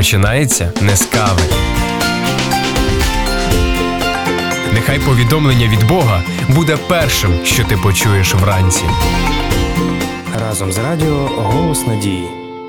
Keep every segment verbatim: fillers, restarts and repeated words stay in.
починається не з кави. Нехай повідомлення від Бога буде першим, що ти почуєш вранці. Разом з радіо «Голос надії».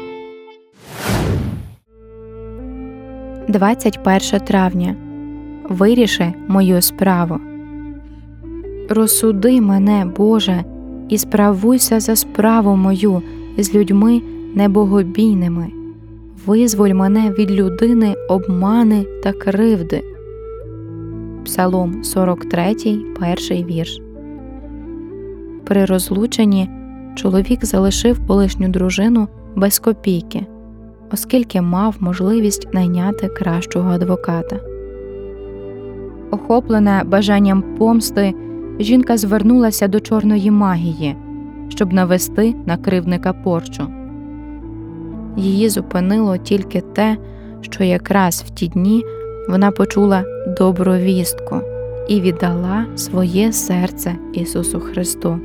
двадцять перше травня. Виріши мою справу. Розсуди мене, Боже, і справуйся за справу мою з людьми небогобійними. Визволь мене від людини обмани та кривди. Псалом сорок третій, перший вірш. При розлученні чоловік залишив колишню дружину без копійки, оскільки мав можливість найняти кращого адвоката. Охоплена бажанням помсти, жінка звернулася до чорної магії, щоб навести на кривдника порчу. Її зупинило тільки те, що якраз в ті дні вона почула добру вістку і віддала своє серце Ісусу Христу.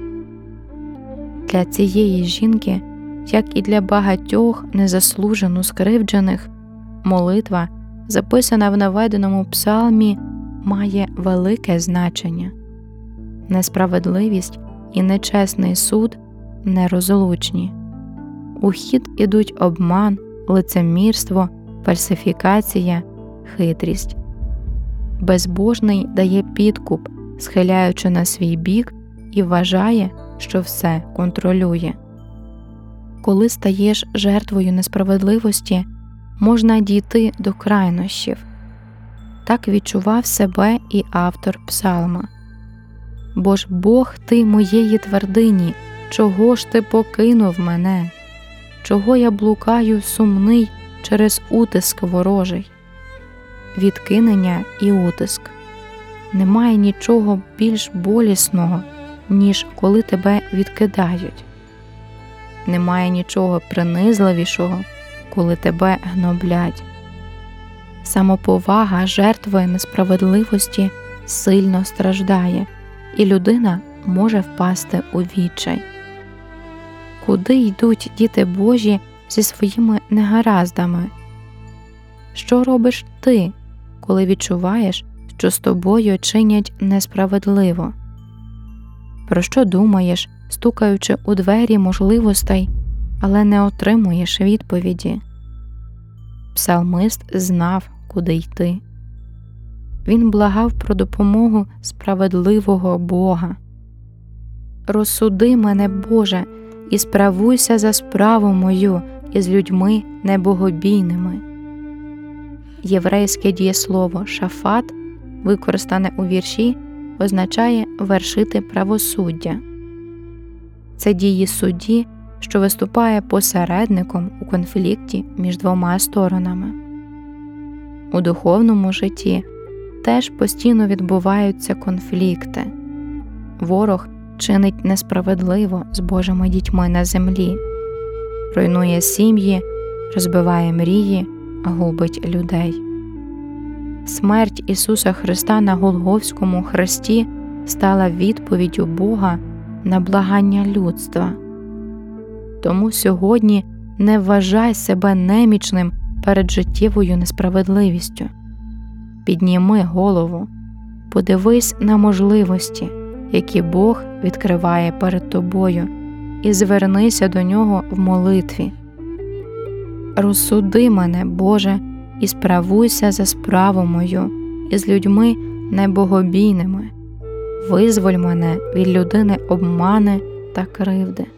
Для цієї жінки, як і для багатьох незаслужено скривджених, молитва, записана в наведеному псалмі, має велике значення. Несправедливість і нечесний суд нерозлучні. У хід ідуть обман, лицемірство, фальсифікація, хитрість. Безбожний дає підкуп, схиляючи на свій бік, і вважає, що все контролює. Коли стаєш жертвою несправедливості, можна дійти до крайнощів. Так відчував себе і автор псалма. «Бо ж Бог ти моєї твердині, чого ж ти покинув мене? Чого я блукаю сумний через утиск ворожий?» Відкинення і утиск. Немає нічого більш болісного, ніж коли тебе відкидають. Немає нічого принизливішого, коли тебе гноблять. Самоповага жертви несправедливості сильно страждає, і людина може впасти у відчай. Куди йдуть діти Божі зі своїми негараздами? Що робиш ти, коли відчуваєш, що з тобою чинять несправедливо? Про що думаєш, стукаючи у двері можливостей, але не отримуєш відповіді? Псалмист знав, куди йти. Він благав про допомогу справедливого Бога. «Розсуди мене, Боже, і справуйся за справу мою із людьми небогобійними». Єврейське дієслово «шафат», використане у вірші, означає «вершити правосуддя». Це дії судді, що виступає посередником у конфлікті між двома сторонами. У духовному житті теж постійно відбуваються конфлікти. Ворог чинить несправедливо з Божими дітьми на землі, руйнує сім'ї, розбиває мрії, губить людей. Смерть Ісуса Христа на Голгофському хресті стала відповіддю Бога на благання людства. Тому сьогодні не вважай себе немічним перед життєвою несправедливістю. Підніми голову, подивись на можливості, які Бог відкриває перед тобою, і звернися до Нього в молитві. «Розсуди мене, Боже, і справуйся за справу мою із людьми небогобійними. Визволь мене від людини обмани та кривди».